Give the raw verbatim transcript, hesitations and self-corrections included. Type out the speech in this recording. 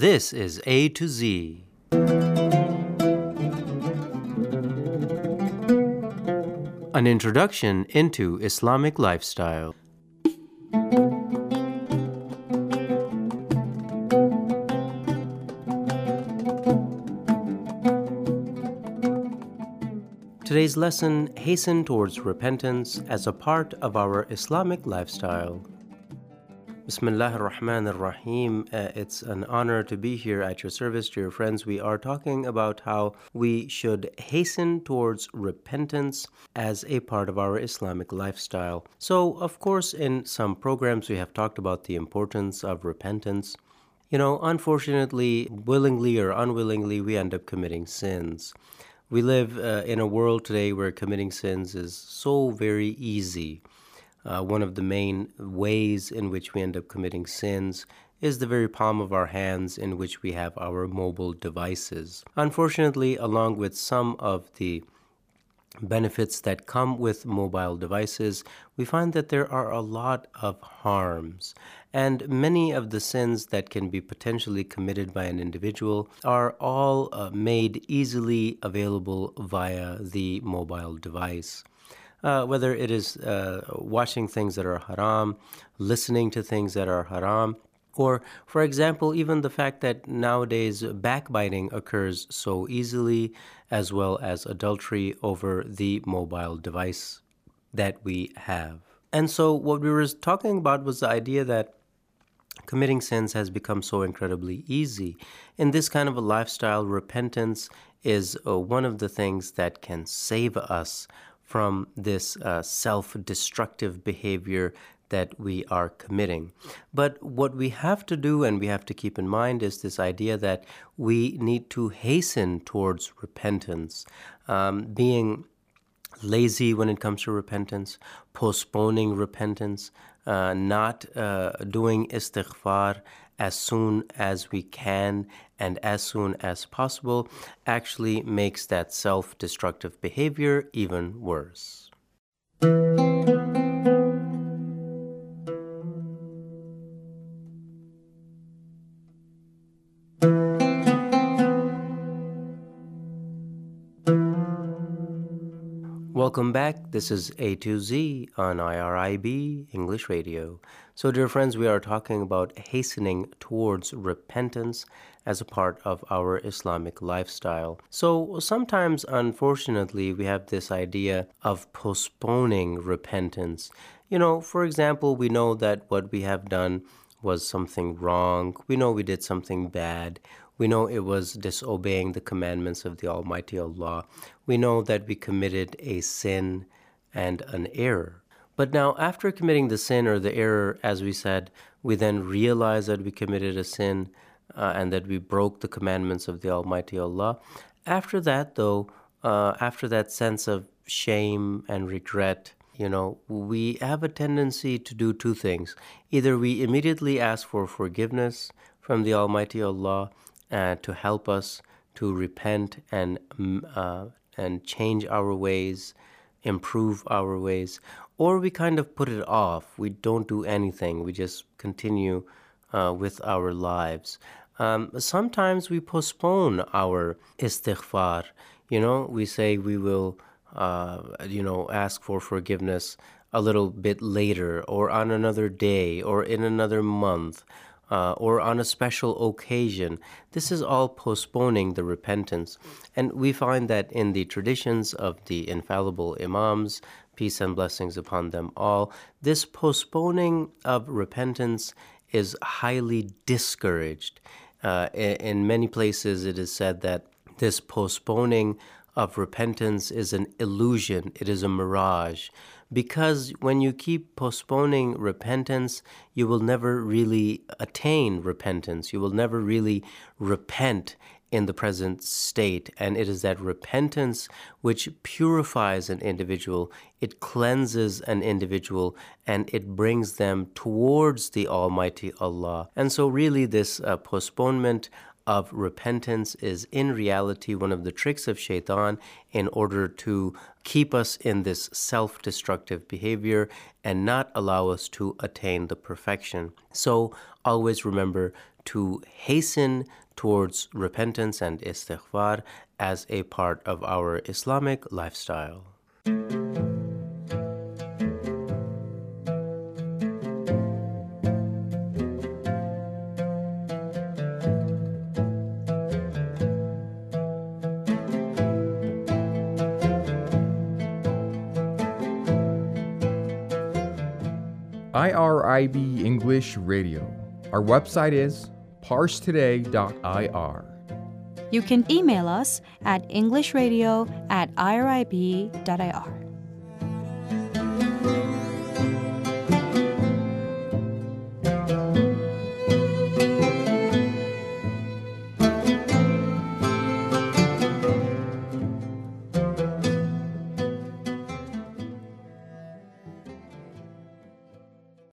This is A to Z. An introduction into Islamic lifestyle. Today's lesson, hasten towards repentance as a part of our Islamic lifestyle. Bismillah ar-Rahman ar-Rahim. Uh, it's an honor to be here at your service, dear friends. We are talking about how we should hasten towards repentance as a part of our Islamic lifestyle. So, of course, in some programs we have talked about the importance of repentance. You know, unfortunately, willingly or unwillingly, we end up committing sins. We live uh, in a world today where committing sins is so very easy. Uh, one of the main ways in which we end up committing sins is the very palm of our hands in which we have our mobile devices. Unfortunately, along with some of the benefits that come with mobile devices, we find that there are a lot of harms. And many of the sins that can be potentially committed by an individual are all uh, made easily available via the mobile device. Uh, whether it is uh, watching things that are haram, listening to things that are haram, or, for example, even the fact that nowadays backbiting occurs so easily, as well as adultery over the mobile device that we have. And so what we were talking about was the idea that committing sins has become so incredibly easy. In this kind of a lifestyle, repentance is uh, one of the things that can save us from this uh, self-destructive behavior that we are committing. But what we have to do and we have to keep in mind is this idea that we need to hasten towards repentance. Um, being lazy when it comes to repentance, postponing repentance, uh, not uh, doing istighfar as soon as we can and as soon as possible actually makes that self-destructive behavior even worse. Welcome back. This is A to Z on I R I B English Radio. So, dear friends, we are talking about hastening towards repentance as a part of our Islamic lifestyle. So, sometimes, unfortunately, we have this idea of postponing repentance. You know, for example, we know that what we have done was something wrong. We know we did something bad. We know it was disobeying the commandments of the Almighty Allah. We know that we committed a sin and an error. But now, after committing the sin or the error, as we said, we then realize that we committed a sin uh, and that we broke the commandments of the Almighty Allah. After that, though, uh, after that sense of shame and regret, you know, we have a tendency to do two things. Either we immediately ask for forgiveness from the Almighty Allah, Uh, to help us to repent and uh, and change our ways, improve our ways, or we kind of put it off. We don't do anything. We just continue uh, with our lives. Um, sometimes we postpone our istighfar. You know, we say we will, uh, you know, ask for forgiveness a little bit later, or on another day, or in another month. Uh, or on a special occasion. This is all postponing the repentance. And we find that in the traditions of the infallible Imams, peace and blessings upon them all, this postponing of repentance is highly discouraged. Uh, in, in many places it is said that this postponing of repentance is an illusion, it is a mirage. Because when you keep postponing repentance, you will never really attain repentance. You will never really repent in the present state. And it is that repentance which purifies an individual, it cleanses an individual, and it brings them towards the Almighty Allah. And so really this uh, postponement of repentance is in reality one of the tricks of Shaitan in order to keep us in this self-destructive behavior and not allow us to attain the perfection. So always remember to hasten towards repentance and istighfar as a part of our Islamic lifestyle. I R I B English Radio. Our website is parse today dot I R. You can email us at englishradio at irib dot I R.